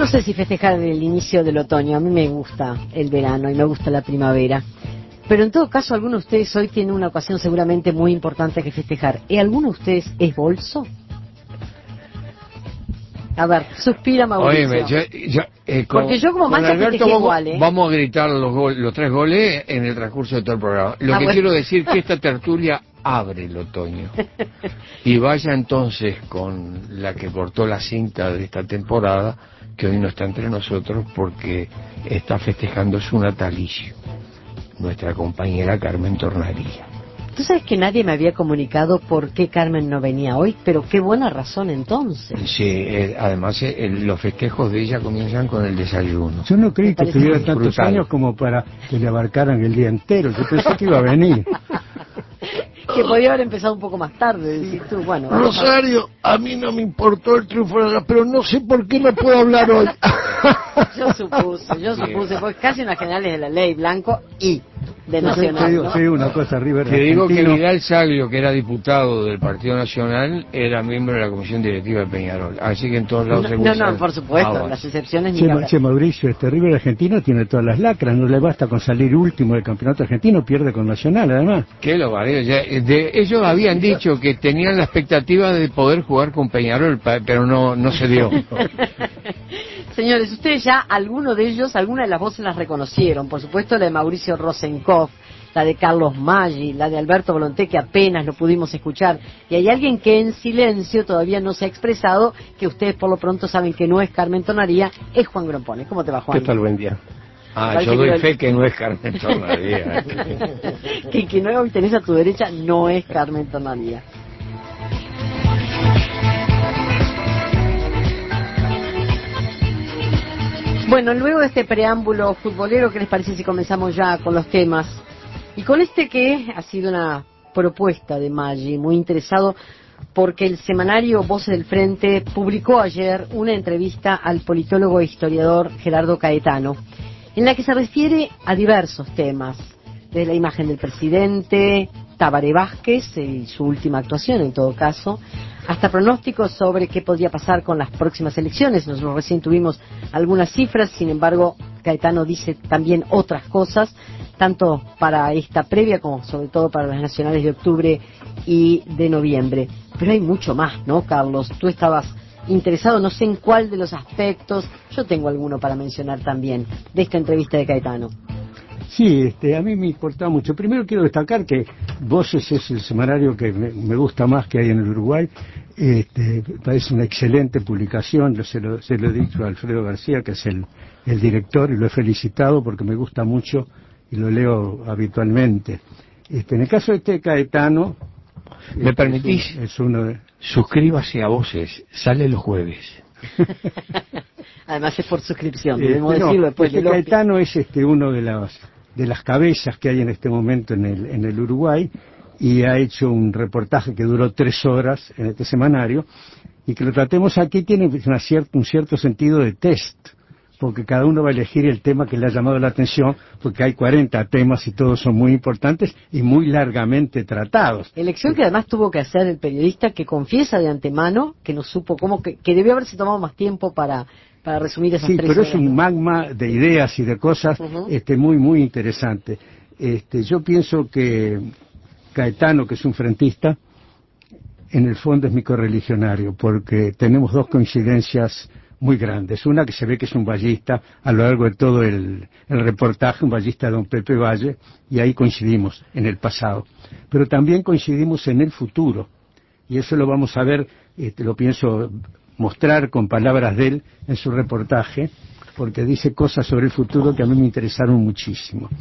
sé si festejar el inicio del otoño. A mí me gusta el verano y me gusta la primavera. Pero en todo caso, alguno de ustedes hoy tiene una ocasión seguramente muy importante que festejar. ¿Y alguno de ustedes es bolso? A ver, suspira Mauricio. Oíme, porque yo como Mancha festejé igual, vamos a gritar los 3 goles en el transcurso de todo el programa. Bueno. Quiero decir que esta tertulia abre el otoño. Y vaya entonces con la que cortó la cinta de esta temporada, que hoy no está entre nosotros porque está festejando su natalicio, nuestra compañera Carmen Tornaría. Tú sabes que nadie me había comunicado por qué Carmen no venía hoy, pero qué buena razón entonces. Sí, además los festejos de ella comienzan con el desayuno. Yo no creí que tuviera tantos años como para que le abarcaran el día entero. Yo pensé que iba a venir. Que podía haber empezado un poco más tarde, decís tú. Bueno, Rosario, a mí no me importó el triunfo, pero no sé por qué no puedo hablar hoy. Yo supuse, pues casi unas generales de la ley, Blanco y de Nacional. Te digo una cosa, River. Te digo que Vidal Saglio, que era diputado del Partido Nacional, era miembro de la comisión directiva de Peñarol. Así que en todos lados No, por supuesto, las excepciones ni Mauricio, River Argentino tiene todas las lacras, no le basta con salir último del campeonato argentino, pierde con Nacional además. ¿Qué lo vale? Ellos habían dicho que tenían la expectativa de poder jugar con Peñarol, pero no se dio. Señores, ustedes ya, alguna de las voces las reconocieron. Por supuesto, la de Mauricio Rosenkopf, la de Carlos Maggi, la de Alberto Volonté, que apenas lo pudimos escuchar. Y hay alguien que en silencio todavía no se ha expresado, que ustedes por lo pronto saben que no es Carmen Tornaría, es Juan Grompone. ¿Cómo te va, Juan? ¿Qué tal? Buen día. Yo doy fe que no es Carmen Tornaría. que no hoy tenés a tu derecha no es Carmen Tornaría. Bueno, luego de este preámbulo futbolero, ¿qué les parece si comenzamos ya con los temas? Y con este que ha sido una propuesta de Maggi, muy interesado, porque el semanario Voces del Frente publicó ayer una entrevista al politólogo e historiador Gerardo Caetano, en la que se refiere a diversos temas, desde la imagen del presidente, Tabaré Vázquez y su última actuación en todo caso, hasta pronósticos sobre qué podría pasar con las próximas elecciones. Nosotros recién tuvimos algunas cifras, sin embargo, Caetano dice también otras cosas, tanto para esta previa como sobre todo para las nacionales de octubre y de noviembre. Pero hay mucho más, ¿no, Carlos? Tú estabas interesado, no sé en cuál de los aspectos, yo tengo alguno para mencionar también, de esta entrevista de Caetano. Sí, a mí me importa mucho. Primero quiero destacar que Voces es el semanario que me gusta más que hay en el Uruguay. Parece una excelente publicación. Yo se lo he dicho a Alfredo García, que es el director, y lo he felicitado porque me gusta mucho y lo leo habitualmente. En el caso de Caetano... ¿Me permitís? Es uno de... Suscríbase a Voces, sale los jueves. Además es por suscripción, debemos decirlo después de Caetano es uno de las cabezas que hay en este momento en el Uruguay, y ha hecho un reportaje que duró 3 horas en este semanario, y que lo tratemos aquí tiene un cierto sentido de test, porque cada uno va a elegir el tema que le ha llamado la atención, porque hay 40 temas y todos son muy importantes y muy largamente tratados. Elección que además tuvo que hacer el periodista, que confiesa de antemano que no supo cómo, que debió haberse tomado más tiempo para resumir esas 3 horas. Sí, pero es un magma de ideas y de cosas muy, muy interesante. Yo pienso que Caetano, que es un frentista, en el fondo es mi correligionario, porque tenemos 2 coincidencias muy grandes. Una, que se ve que es un vallista a lo largo de todo el reportaje, un vallista de don Pepe Valle, y ahí coincidimos en el pasado. Pero también coincidimos en el futuro, y eso lo vamos a ver, lo pienso mostrar con palabras de él en su reportaje, porque dice cosas sobre el futuro que a mí me interesaron muchísimo.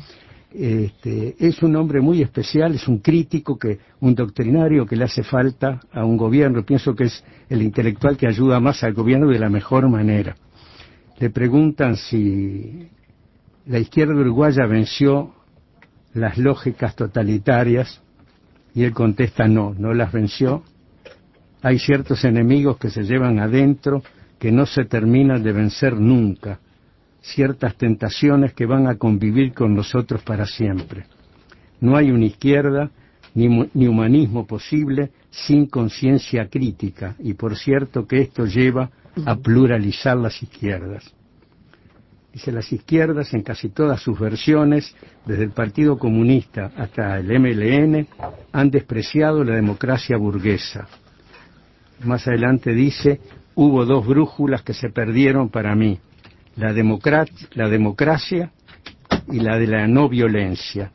Es un hombre muy especial, es un crítico, un doctrinario que le hace falta a un gobierno. Pienso que es el intelectual que ayuda más al gobierno de la mejor manera. Le preguntan si la izquierda uruguaya venció las lógicas totalitarias, y él contesta no las venció. Hay ciertos enemigos que se llevan adentro que no se terminan de vencer nunca, ciertas tentaciones que van a convivir con nosotros para siempre. No hay una izquierda ni humanismo posible sin conciencia crítica, y por cierto que esto lleva a pluralizar las izquierdas. Dice, las izquierdas en casi todas sus versiones, desde el Partido Comunista hasta el MLN, han despreciado la democracia burguesa. Más adelante dice, hubo dos brújulas que se perdieron para mí, la democracia y la de la no violencia.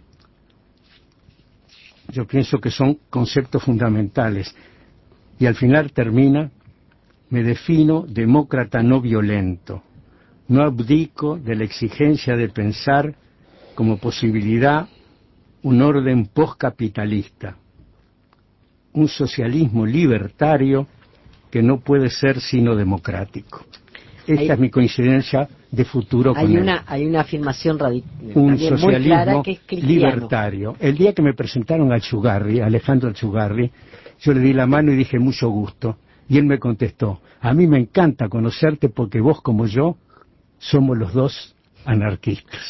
Yo pienso que son conceptos fundamentales. Y al final termina, me defino demócrata no violento. No abdico de la exigencia de pensar como posibilidad un orden postcapitalista, un socialismo libertario que no puede ser sino democrático. Esta es mi coincidencia de futuro con él. Hay una afirmación un socialismo muy clara que es cristiano. Libertario. El día que me presentaron a Chugarri, Alejandro Chugarri, yo le di la mano y dije mucho gusto. Y él me contestó, a mí me encanta conocerte porque vos como yo somos los dos anarquistas.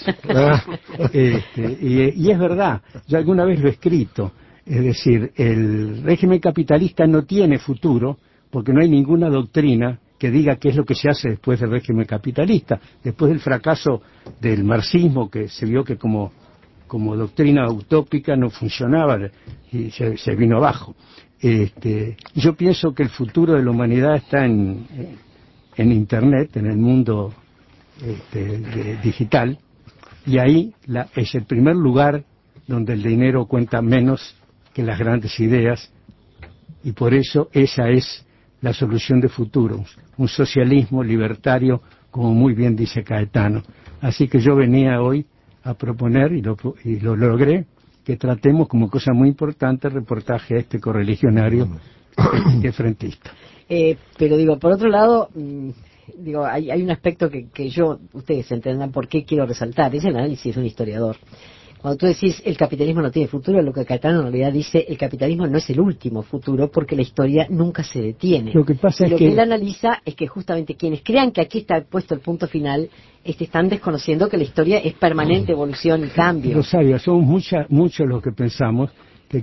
Y es verdad, yo alguna vez lo he escrito, es decir, el régimen capitalista no tiene futuro porque no hay ninguna doctrina que diga qué es lo que se hace después del régimen capitalista, después del fracaso del marxismo, que se vio que como doctrina utópica no funcionaba y se vino abajo. Yo pienso que el futuro de la humanidad está en Internet, en el mundo digital, y ahí es el primer lugar donde el dinero cuenta menos que las grandes ideas, y por eso esa es la solución de futuro, un socialismo libertario, como muy bien dice Caetano. Así que yo venía hoy a proponer, y lo logré, que tratemos como cosa muy importante el reportaje a este correligionario que es frentista. Pero digo, por otro lado, hay un aspecto que ustedes entenderán por qué quiero resaltar, es el análisis de un historiador. Cuando tú decís el capitalismo no tiene futuro, lo que Caetano en realidad dice, el capitalismo no es el último futuro porque la historia nunca se detiene. Lo que pasa es lo que él analiza es que justamente quienes crean que aquí está puesto el punto final, están desconociendo que la historia es permanente evolución y cambio. Rosario, somos muchos los que pensamos que el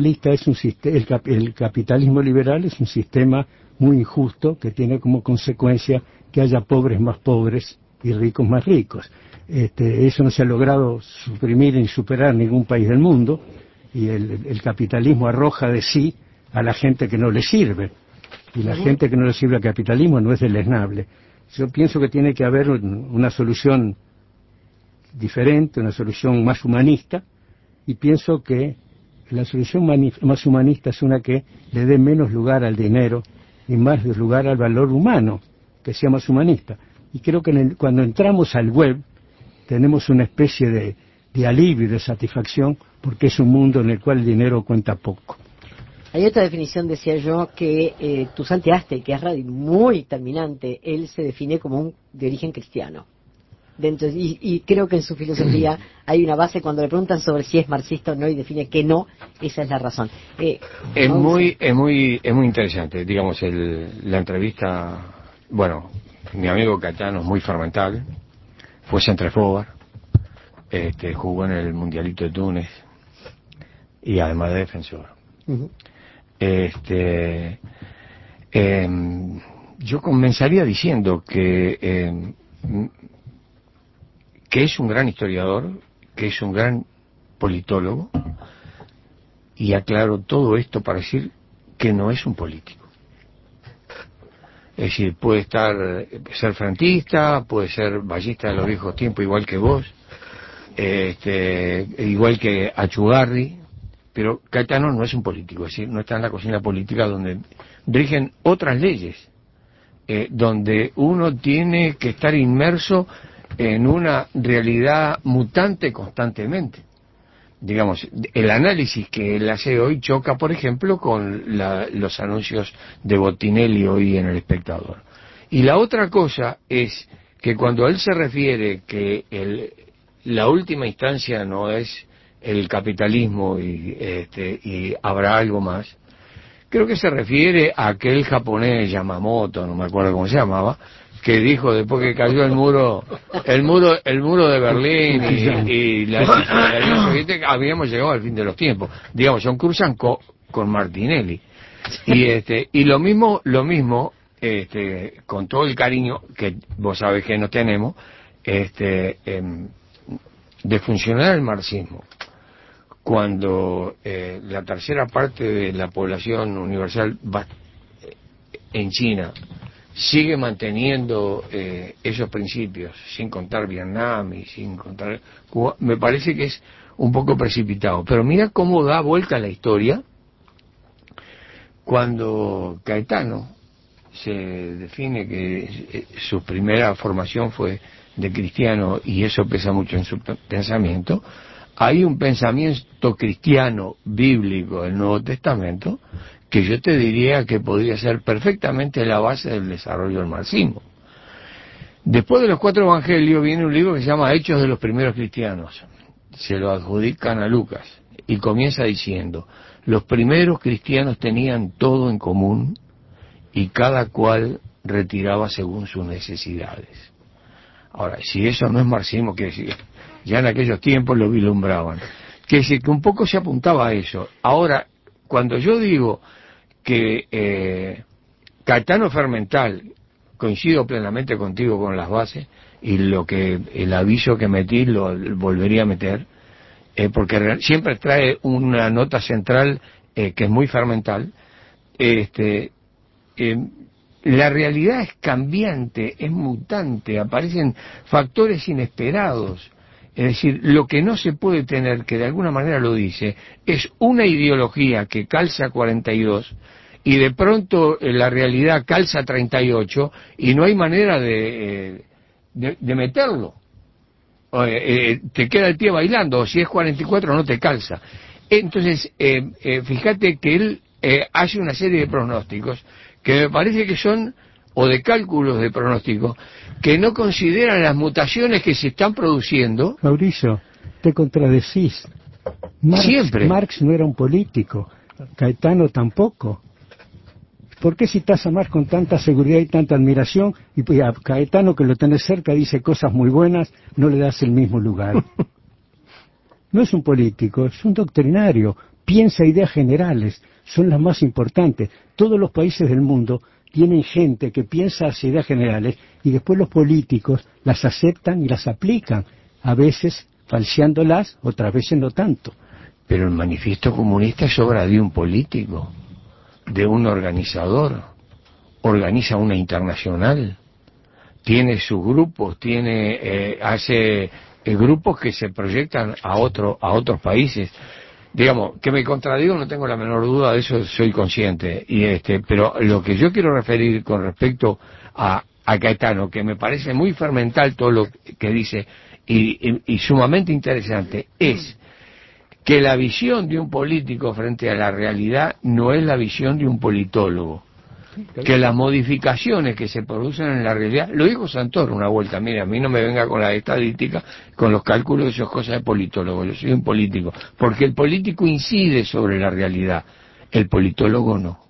capitalismo liberal es un sistema muy injusto que tiene como consecuencia que haya pobres más pobres y ricos más ricos. Eso no se ha logrado suprimir ni superar en ningún país del mundo, y el capitalismo arroja de sí a la gente que no le sirve, y la gente que no le sirve al capitalismo no es deleznable. Yo pienso que tiene que haber una solución diferente, una solución más humanista, y pienso que la solución más humanista es una que le dé menos lugar al dinero y más lugar al valor humano, que sea más humanista. Y creo que cuando entramos al web tenemos una especie de alivio y de satisfacción, porque es un mundo en el cual el dinero cuenta poco. Hay otra definición, decía yo, que tu Santiaste, que es muy terminante, él se define como de origen cristiano. Y creo que en su filosofía hay una base, cuando le preguntan sobre si es marxista o no y define que no, esa es la razón. Es muy interesante, digamos, la entrevista. Bueno, mi amigo Caetano es muy fermental, fue centreforward, jugó en el Mundialito de Túnez y además de defensor. Uh-huh. Yo comenzaría diciendo que es un gran historiador, que es un gran politólogo, y aclaro todo esto para decir que no es un político. Es decir, puede ser frentista, puede ser ballista de los viejos tiempos, igual que vos, igual que Achugarri, pero Caetano no es un político, es decir, no está en la cocina política donde rigen otras leyes, donde uno tiene que estar inmerso en una realidad mutante constantemente. Digamos, el análisis que él hace hoy choca, por ejemplo, con los anuncios de Bottinelli hoy en El Espectador. Y la otra cosa es que cuando él se refiere que la última instancia no es el capitalismo y habrá algo más, creo que se refiere a aquel japonés Yamamoto, no me acuerdo cómo se llamaba, que dijo después que cayó el muro de Berlín y la Unión Soviética, habíamos llegado al fin de los tiempos. Digamos, John cruzan con Martinelli. Y lo mismo, con todo el cariño que vos sabés que nos tenemos, de funcionar el marxismo, cuando la tercera parte de la población universal en China sigue manteniendo esos principios, sin contar Vietnam y sin contar Cuba, me parece que es un poco precipitado. Pero mira cómo da vuelta la historia cuando Caetano se define que su primera formación fue de cristiano, y eso pesa mucho en su pensamiento. Hay un pensamiento cristiano bíblico del Nuevo Testamento que yo te diría que podría ser perfectamente la base del desarrollo del marxismo. Después de los 4 evangelios viene un libro que se llama Hechos de los primeros cristianos. Se lo adjudican a Lucas y comienza diciendo: los primeros cristianos tenían todo en común y cada cual retiraba según sus necesidades. Ahora, si eso no es marxismo, quiere decir, ya en aquellos tiempos lo vislumbraban. Quiere decir que un poco se apuntaba a eso. Ahora, cuando yo digo que Caetano Fermental, coincido plenamente contigo con las bases, y el aviso que metí lo volvería a meter, porque siempre trae una nota central que es muy fermental. La realidad es cambiante, es mutante, aparecen factores inesperados. Es decir, lo que no se puede tener, que de alguna manera lo dice, es una ideología que calza 42 y de pronto la realidad calza 38 y no hay manera de meterlo. Te queda el pie bailando, o si es 44 no te calza. Entonces, fíjate que él hace una serie de pronósticos que me parece que son, o de cálculos de pronóstico, que no consideran las mutaciones que se están produciendo. Mauricio, te contradecís. Siempre. Marx no era un político, Caetano tampoco. ¿Por qué citas a Marx con tanta seguridad y tanta admiración, y a Caetano, que lo tenés cerca, dice cosas muy buenas, no le das el mismo lugar? No es un político, es un doctrinario, piensa ideas generales, son las más importantes. Todos los países del mundo tienen gente que piensa las ideas generales y después los políticos las aceptan y las aplican, a veces falseándolas, otras veces no tanto. Pero el manifiesto comunista es obra de un político, de un organizador, organiza una internacional, tiene sus grupos, hace grupos que se proyectan a otros países. Digamos, que me contradigo, no tengo la menor duda, de eso soy consciente, pero lo que yo quiero referir con respecto a Caetano, que me parece muy fermental todo lo que dice y sumamente interesante, es que la visión de un político frente a la realidad no es la visión de un politólogo, que las modificaciones que se producen en la realidad, lo dijo Santoro una vuelta, mire, a mí no me venga con la estadística, con los cálculos, esas cosas de politólogo, yo soy un político, porque el político incide sobre la realidad, el politólogo no.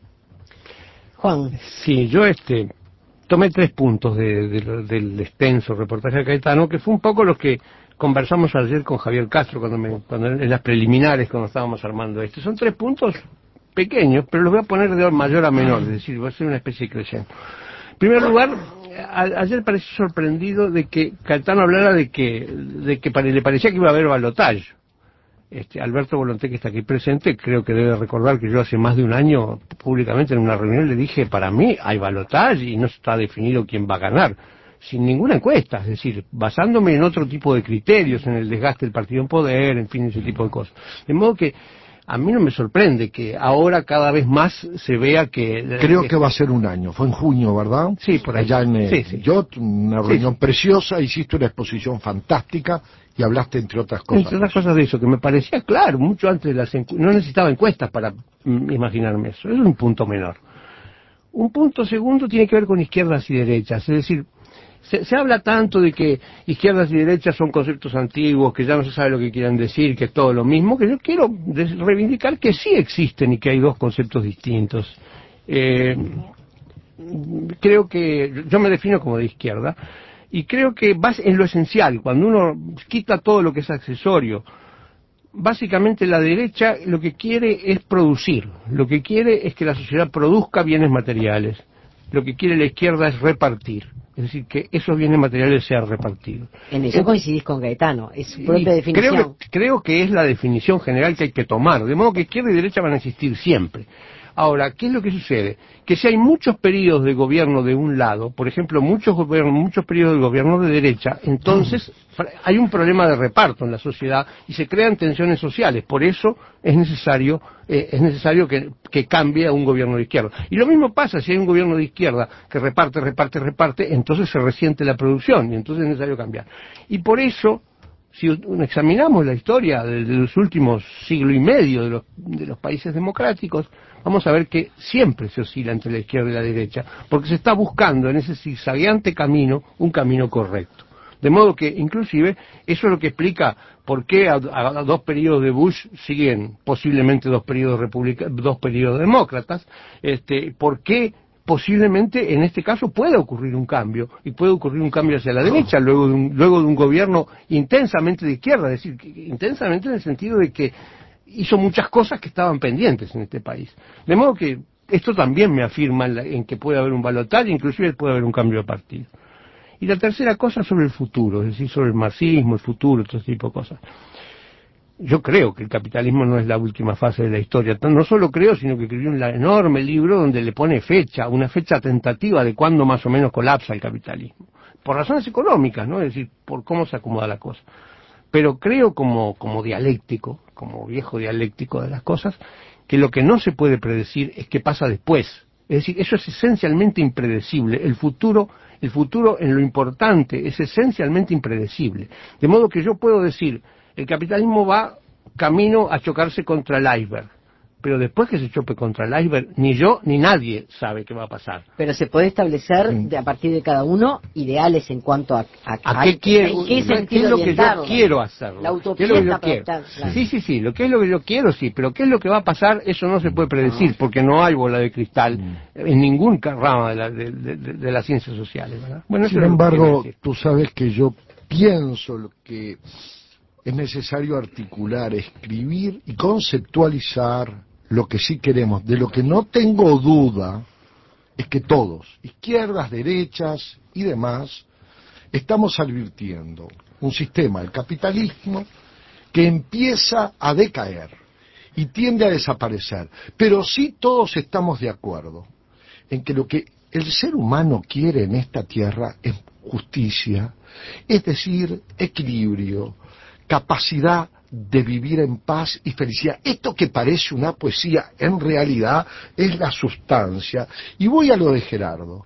Juan. Sí, yo tomé 3 puntos del extenso reportaje de Caetano, que fue un poco lo que conversamos ayer con Javier Castro cuando en las preliminares, cuando estábamos armando esto. Son 3 puntos pequeños, pero los voy a poner de mayor a menor, es decir, va a ser una especie de creciente. En primer lugar, ayer parecí sorprendido de que Caetano hablara de que le parecía que iba a haber balotaje. Alberto Volonté, que está aquí presente, creo que debe recordar que yo hace más de un año, públicamente en una reunión, le dije: para mí hay balotaje y no está definido quién va a ganar, sin ninguna encuesta, es decir, basándome en otro tipo de criterios, en el desgaste del partido en poder, en fin, ese tipo de cosas. De modo que a mí no me sorprende que ahora cada vez más se vea que... Creo que va a ser un año, fue en junio, ¿verdad? Sí, por ahí. Allá en Sí. Yot, una reunión preciosa, hiciste una exposición fantástica y hablaste entre otras cosas. Entre otras cosas de eso, que me parecía claro, mucho antes de las no necesitaba encuestas para imaginarme eso, es un punto menor. Un punto segundo tiene que ver con izquierdas y derechas, es decir, se habla tanto de que izquierdas y derechas son conceptos antiguos, que ya no se sabe lo que quieran decir, que es todo lo mismo, que yo quiero reivindicar que sí existen y que hay 2 conceptos distintos. Creo que yo me defino como de izquierda y creo que vas en lo esencial, cuando uno quita todo lo que es accesorio. Básicamente la derecha lo que quiere es producir, lo que quiere es que la sociedad produzca bienes materiales. lo que quiere la izquierda es repartir. Es decir, que esos bienes materiales sean repartidos. En eso coincidís con Gaetano, es su propia definición. Creo que es la definición general que hay que tomar, de modo que izquierda y derecha van a existir siempre. Ahora, ¿qué es lo que sucede? Que si hay muchos periodos de gobierno de un lado, por ejemplo, muchos periodos de gobierno de derecha, entonces hay un problema de reparto en la sociedad y se crean tensiones sociales. Por eso es necesario que cambie a un gobierno de izquierda. Y lo mismo pasa si hay un gobierno de izquierda que reparte, entonces se resiente la producción y entonces es necesario cambiar. Y por eso, si examinamos la historia de los últimos siglo y medio de los países democráticos, vamos a ver que siempre se oscila entre la izquierda y la derecha, porque se está buscando en ese zigzagueante camino un camino correcto. De modo que, inclusive, eso es lo que explica por qué a 2 periodos de Bush siguen posiblemente 2 periodos demócratas, por qué posiblemente en este caso pueda ocurrir un cambio, y puede ocurrir un cambio hacia la derecha, luego de un gobierno intensamente de izquierda, es decir, intensamente en el sentido de que hizo muchas cosas que estaban pendientes en este país. De modo que esto también me afirma en que puede haber un balotaje, inclusive puede haber un cambio de partido. Y la tercera cosa sobre el futuro, es decir, sobre el marxismo, el futuro, todo ese tipo de cosas. Yo creo que el capitalismo no es la última fase de la historia. No solo creo, sino que escribí un enorme libro donde le pone una fecha tentativa de cuándo más o menos colapsa el capitalismo. Por razones económicas, ¿no? Es decir, por cómo se acomoda la cosa. Pero creo como dialéctico, como viejo dialéctico de las cosas, que lo que no se puede predecir es qué pasa después. Es decir, eso es esencialmente impredecible. El futuro en lo importante es esencialmente impredecible. De modo que yo puedo decir, el capitalismo va camino a chocarse contra el iceberg. Pero después que se chope contra el iceberg, ni yo ni nadie sabe qué va a pasar. Pero se puede establecer a partir de cada uno ideales en cuanto a qué quiero, en qué sentido es lo que yo quiero hacerlo. La utopía está claro. Sí, lo que es lo que yo quiero, sí, pero qué es lo que va a pasar, eso no se puede predecir, porque no hay bola de cristal en ningún rama de las ciencias sociales, ¿verdad? Bueno, sin embargo, tú sabes que yo pienso lo que es necesario articular, escribir y conceptualizar lo que sí queremos. De lo que no tengo duda es que todos, izquierdas, derechas y demás, estamos advirtiendo un sistema, el capitalismo, que empieza a decaer y tiende a desaparecer. Pero sí todos estamos de acuerdo en que lo que el ser humano quiere en esta tierra es justicia, es decir, equilibrio, capacidad de vivir en paz y felicidad. Esto que parece una poesía, en realidad es la sustancia. Y voy a lo de Gerardo.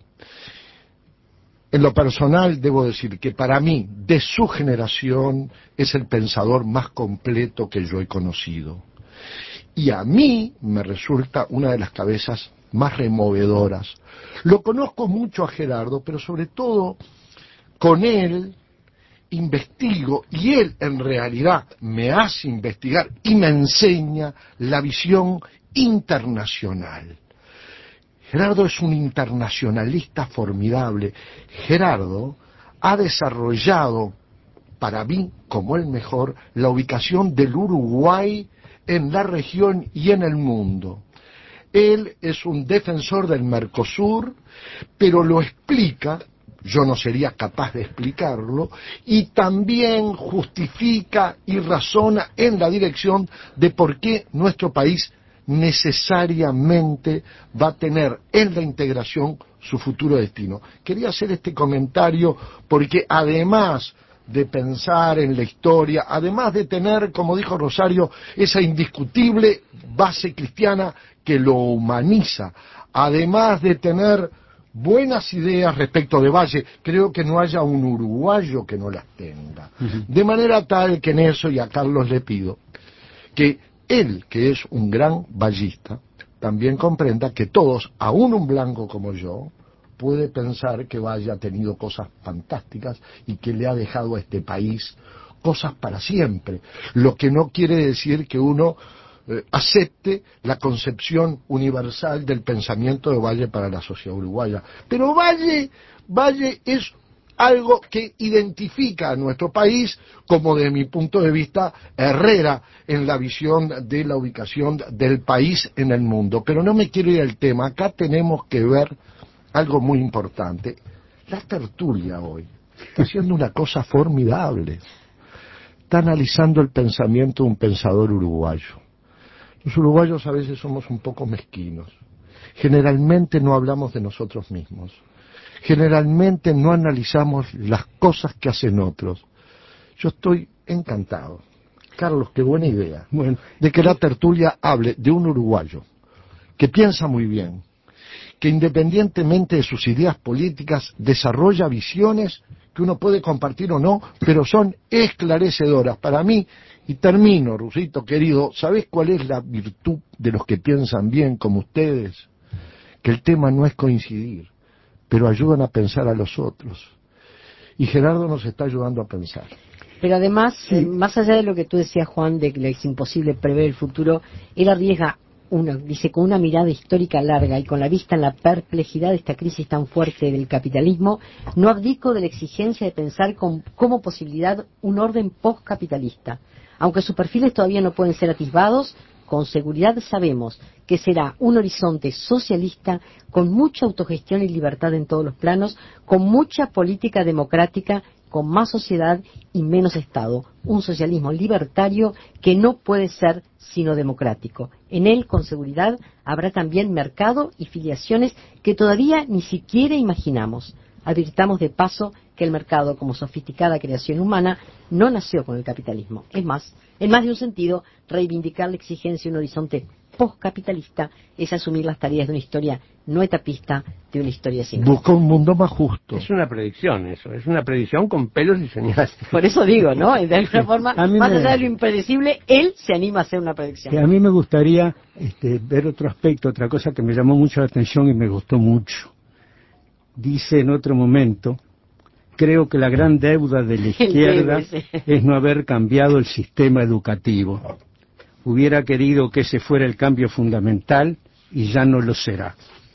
En lo personal debo decir que para mí, de su generación, es el pensador más completo que yo he conocido. Y a mí me resulta una de las cabezas más removedoras. Lo conozco mucho a Gerardo, pero sobre todo con él investigo y él en realidad me hace investigar y me enseña la visión internacional. Gerardo es un internacionalista formidable. Gerardo ha desarrollado, para mí, como el mejor, la ubicación del Uruguay en la región y en el mundo. Él es un defensor del Mercosur, pero lo explica, yo no sería capaz de explicarlo, y también justifica y razona en la dirección de por qué nuestro país necesariamente va a tener en la integración su futuro destino. Quería hacer este comentario porque además de pensar en la historia, además de tener, como dijo Rosario, esa indiscutible base cristiana que lo humaniza, además de tener buenas ideas respecto de Valle, creo que no haya un uruguayo que no las tenga. De manera tal que en eso, y a Carlos le pido, que él, que es un gran vallista, también comprenda que todos, aún un blanco como yo, puede pensar que Valle ha tenido cosas fantásticas y que le ha dejado a este país cosas para siempre, lo que no quiere decir que uno acepte la concepción universal del pensamiento de Valle para la sociedad uruguaya. Pero Valle es algo que identifica a nuestro país como, de mi punto de vista, Herrera en la visión de la ubicación del país en el mundo. Pero no me quiero ir al tema, acá tenemos que ver algo muy importante. La tertulia hoy está haciendo una cosa formidable. Está analizando el pensamiento de un pensador uruguayo. Los uruguayos a veces somos un poco mezquinos. Generalmente no hablamos de nosotros mismos. Generalmente no analizamos las cosas que hacen otros. Yo estoy encantado, Carlos, qué buena idea, de que la tertulia hable de un uruguayo que piensa muy bien, que independientemente de sus ideas políticas desarrolla visiones que uno puede compartir o no, pero son esclarecedoras para mí. Y termino, Rusito querido, ¿sabés cuál es la virtud de los que piensan bien como ustedes? Que el tema no es coincidir, pero ayudan a pensar a los otros. Y Gerardo nos está ayudando a pensar. Pero además, más allá de lo que tú decías, Juan, de que es imposible prever el futuro, él arriesga, dice, con una mirada histórica larga y con la vista en la perplejidad de esta crisis tan fuerte del capitalismo, no abdico de la exigencia de pensar como posibilidad un orden postcapitalista. Aunque sus perfiles todavía no pueden ser atisbados, con seguridad sabemos que será un horizonte socialista con mucha autogestión y libertad en todos los planos, con mucha política democrática, con más sociedad y menos Estado. Un socialismo libertario que no puede ser sino democrático. En él, con seguridad, habrá también mercado y filiaciones que todavía ni siquiera imaginamos. Advirtamos de paso que el mercado, como sofisticada creación humana, no nació con el capitalismo. Es más, en más de un sentido, reivindicar la exigencia de un horizonte postcapitalista es asumir las tareas de una historia no etapista, de una historia sin. Busca un mundo más justo. Es una predicción eso, es una predicción con pelos y señales. Por eso digo, ¿no? De alguna forma, más allá de lo impredecible, él se anima a hacer una predicción. A mí me gustaría ver otro aspecto, otra cosa que me llamó mucho la atención y me gustó mucho. Dice en otro momento, creo que la gran deuda de la izquierda es no haber cambiado el sistema educativo. Hubiera querido que ese fuera el cambio fundamental y ya no lo será.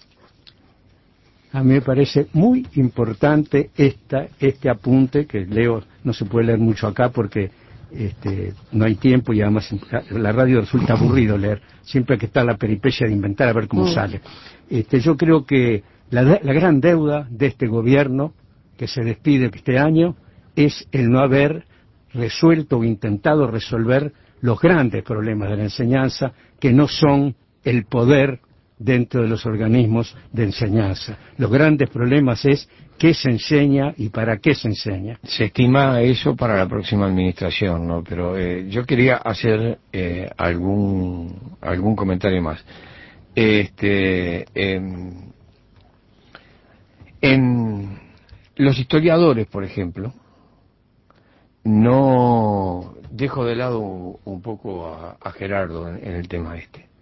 A mí me parece muy importante este apunte, que leo, no se puede leer mucho acá porque no hay tiempo y además la radio resulta aburrido leer. Siempre hay que estar la peripecia de inventar a ver cómo sale. Yo creo que la gran deuda de este gobierno que se despide este año es el no haber resuelto o intentado resolver los grandes problemas de la enseñanza, que no son el poder dentro de los organismos de enseñanza. Los grandes problemas es qué se enseña y para qué se enseña. Se estima eso para la próxima administración, ¿no? Pero yo quería hacer algún comentario más. En los historiadores, por ejemplo, no dejo de lado un poco a Gerardo en el tema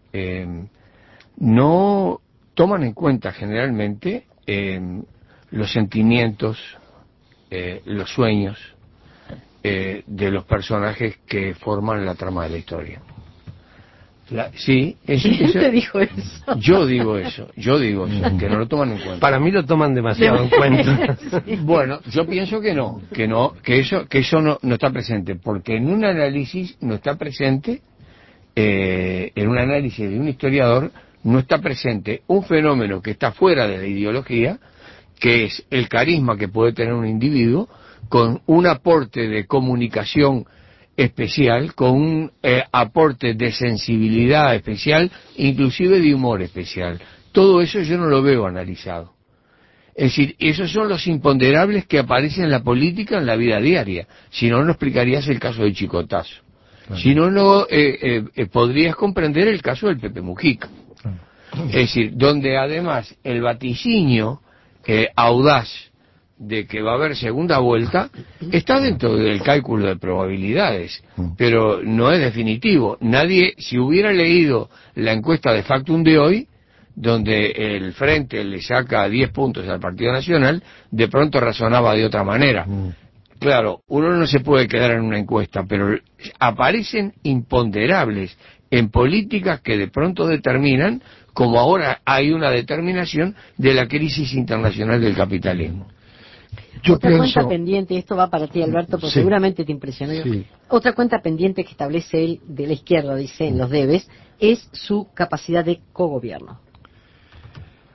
no toman en cuenta generalmente los sentimientos, los sueños de los personajes que forman la trama de la historia. Sí, ¿Quién te dijo eso? Yo digo eso, que no lo toman en cuenta. Para mí lo toman demasiado en cuenta. Sí. Bueno, yo pienso que eso no está presente, porque en un análisis no está presente, en un análisis de un historiador no está presente un fenómeno que está fuera de la ideología, que es el carisma que puede tener un individuo con un aporte de comunicación especial, con un aporte de sensibilidad especial, inclusive de humor especial. Todo eso yo no lo veo analizado. Es decir, esos son los imponderables que aparecen en la política, en la vida diaria. Si no, no explicarías el caso de Chicotazo. Claro. Si no, no podrías comprender el caso del Pepe Mujica. Claro. Es decir, donde además el vaticinio audaz de que va a haber segunda vuelta está dentro del cálculo de probabilidades, pero no es definitivo. Nadie, si hubiera leído la encuesta de Factum de hoy, donde el Frente le saca 10 puntos al Partido Nacional, de pronto razonaba de otra manera. Claro, uno no se puede quedar en una encuesta, pero aparecen imponderables en políticas que de pronto determinan, como ahora hay una determinación de la crisis internacional del capitalismo. Otra cuenta pendiente, esto va para ti, Alberto, porque seguramente te impresionó. Sí. Otra cuenta pendiente que establece él de la izquierda, dice, en los debes, es su capacidad de cogobierno.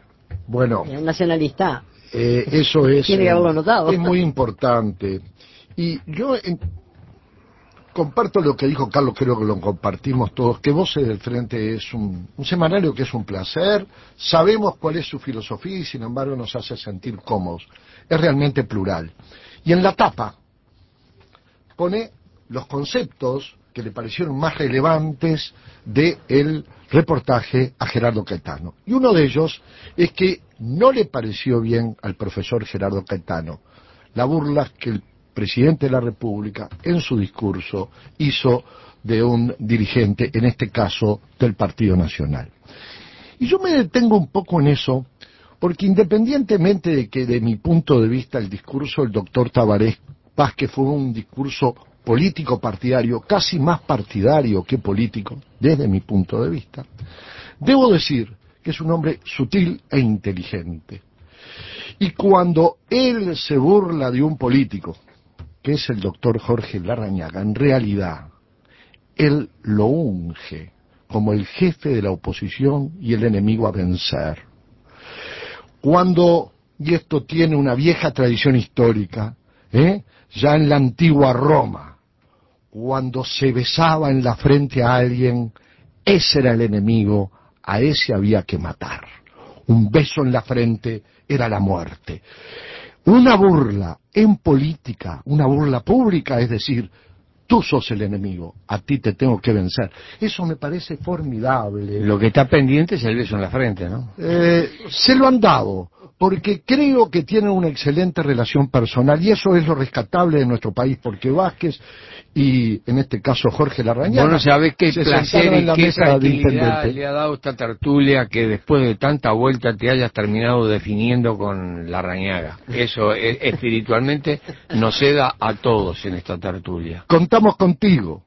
Bueno, un nacionalista. Eso es, tiene que haberlo notado. Es muy importante. Y yo comparto lo que dijo Carlos, creo que lo compartimos todos, que Voces del Frente es un semanario que es un placer, sabemos cuál es su filosofía y sin embargo nos hace sentir cómodos. Es realmente plural. Y en la tapa pone los conceptos que le parecieron más relevantes del reportaje a Gerardo Caetano. Y uno de ellos es que no le pareció bien al profesor Gerardo Caetano la burla que el presidente de la República en su discurso hizo de un dirigente, en este caso del Partido Nacional. Y yo me detengo un poco en eso, porque independientemente de que de mi punto de vista el discurso del doctor Tabaré Vázquez fue un discurso político partidario, casi más partidario que político, desde mi punto de vista, debo decir que es un hombre sutil e inteligente. Y cuando él se burla de un político, que es el doctor Jorge Larrañaga, en realidad él lo unge como el jefe de la oposición y el enemigo a vencer. Cuando, y esto tiene una vieja tradición histórica, ya en la antigua Roma, cuando se besaba en la frente a alguien, ese era el enemigo, a ese había que matar. Un beso en la frente era la muerte. Una burla en política, una burla pública, es decir, tú sos el enemigo, a ti te tengo que vencer. Eso me parece formidable. Lo que está pendiente es el beso en la frente, ¿no? Se lo han dado, porque creo que tienen una excelente relación personal y eso es lo rescatable de nuestro país, porque Vázquez y en este caso Jorge Larrañaga, vos no sabés qué se placer sentaron en y la qué mesa de tranquilidad intendente. le ha dado esta tertulia que después de tanta vuelta te hayas terminado definiendo con Larrañaga. Eso espiritualmente nos seda a todos en esta tertulia. Contamos contigo.